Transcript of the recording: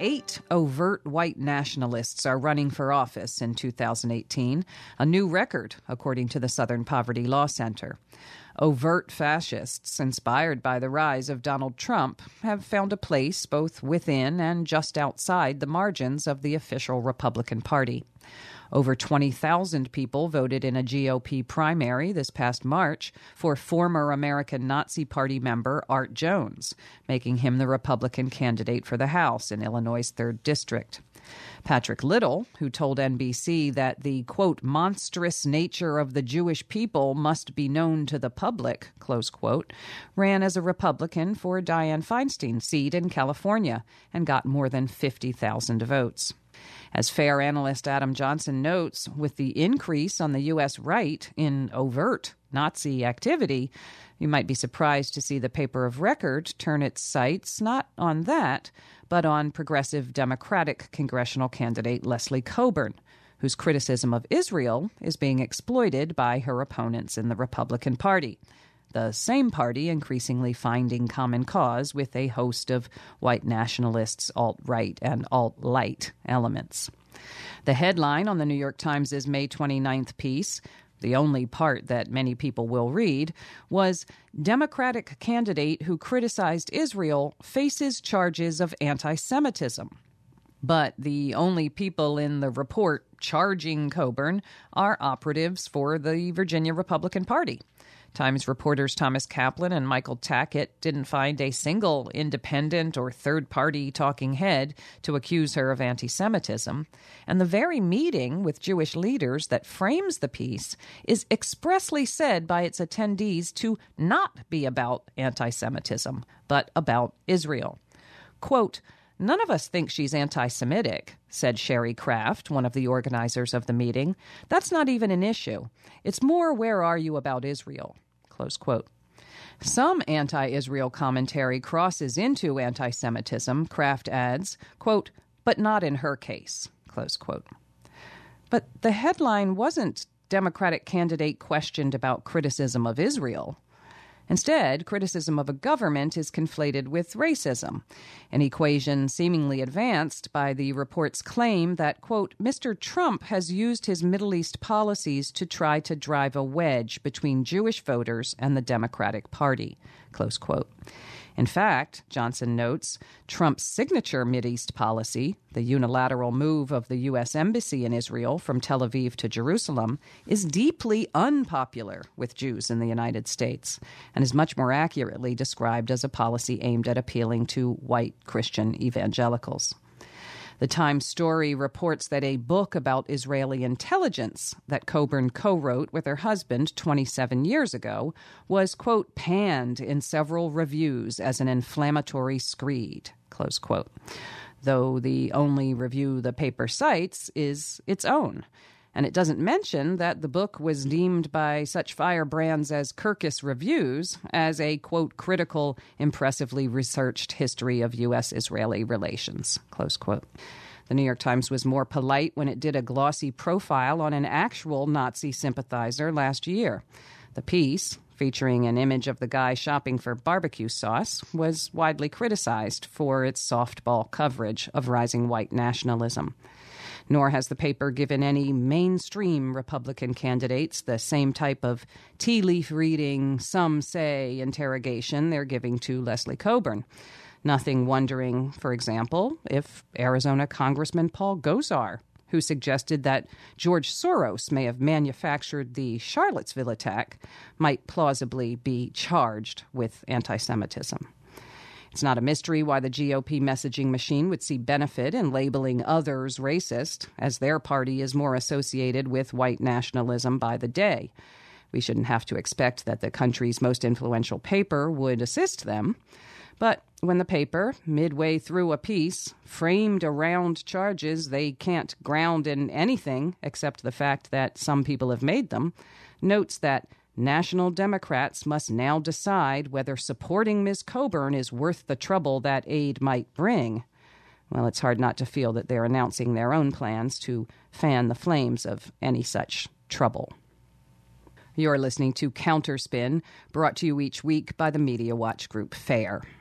8 overt white nationalists are running for office in 2018, a new record, according to the Southern Poverty Law Center. Overt fascists, inspired by the rise of Donald Trump, have found a place both within and just outside the margins of the official Republican Party. Over 20,000 people voted in a GOP primary this past March for former American Nazi Party member Art Jones, making him the Republican candidate for the House in Illinois' 3rd District. Patrick Little, who told NBC that the, quote, monstrous nature of the Jewish people must be known to the public, close quote, ran as a Republican for Dianne Feinstein's seat in California and got more than 50,000 votes. As FAIR analyst Adam Johnson notes, with the increase on the U.S. right in overt Nazi activity, you might be surprised to see the paper of record turn its sights not on that, but on progressive Democratic congressional candidate Leslie Coburn, whose criticism of Israel is being exploited by her opponents in the Republican Party. The same party increasingly finding common cause with a host of white nationalists, alt-right and alt-light elements. The headline on the New York Times' May 29th piece, the only part that many people will read, was Democratic candidate who criticized Israel faces charges of anti-Semitism. But the only people in the report charging Coburn are operatives for the Virginia Republican Party. Times reporters Thomas Kaplan and Michael Tackett didn't find a single independent or third-party talking head to accuse her of anti-Semitism. And the very meeting with Jewish leaders that frames the piece is expressly said by its attendees to not be about anti-Semitism, but about Israel. Quote, "None of us think she's anti-Semitic," said Sherry Kraft, one of the organizers of the meeting. "That's not even an issue. It's more, where are you about Israel?" Close quote. Some anti-Israel commentary crosses into anti-Semitism, Kraft adds, quote, "but not in her case," close quote. But the headline wasn't Democratic candidate questioned about criticism of Israel. Instead, criticism of a government is conflated with racism, an equation seemingly advanced by the report's claim that, quote, Mr. Trump has used his Middle East policies to try to drive a wedge between Jewish voters and the Democratic Party, close quote. In fact, Johnson notes, Trump's signature Mideast policy, the unilateral move of the U.S. Embassy in Israel from Tel Aviv to Jerusalem, is deeply unpopular with Jews in the United States and is much more accurately described as a policy aimed at appealing to white Christian evangelicals. The Times story reports that a book about Israeli intelligence that Coburn co-wrote with her husband 27 years ago was, quote, panned in several reviews as an inflammatory screed, close quote. Though the only review the paper cites is its own. And it doesn't mention that the book was deemed by such firebrands as Kirkus Reviews as a, quote, critical, impressively researched history of U.S.-Israeli relations, close quote. The New York Times was more polite when it did a glossy profile on an actual Nazi sympathizer last year. The piece, featuring an image of the guy shopping for barbecue sauce, was widely criticized for its softball coverage of rising white nationalism. Nor has the paper given any mainstream Republican candidates the same type of tea leaf reading, some say interrogation they're giving to Leslie Coburn. Nothing wondering, for example, if Arizona Congressman Paul Gosar, who suggested that George Soros may have manufactured the Charlottesville attack, might plausibly be charged with anti-Semitism. It's not a mystery why the GOP messaging machine would see benefit in labeling others racist, as their party is more associated with white nationalism by the day. We shouldn't have to expect that the country's most influential paper would assist them. But when the paper, midway through a piece, framed around charges they can't ground in anything except the fact that some people have made them, notes that National Democrats must now decide whether supporting Ms. Coburn is worth the trouble that aid might bring. Well, it's hard not to feel that they're announcing their own plans to fan the flames of any such trouble. You're listening to Counterspin, brought to you each week by the Media Watch Group FAIR.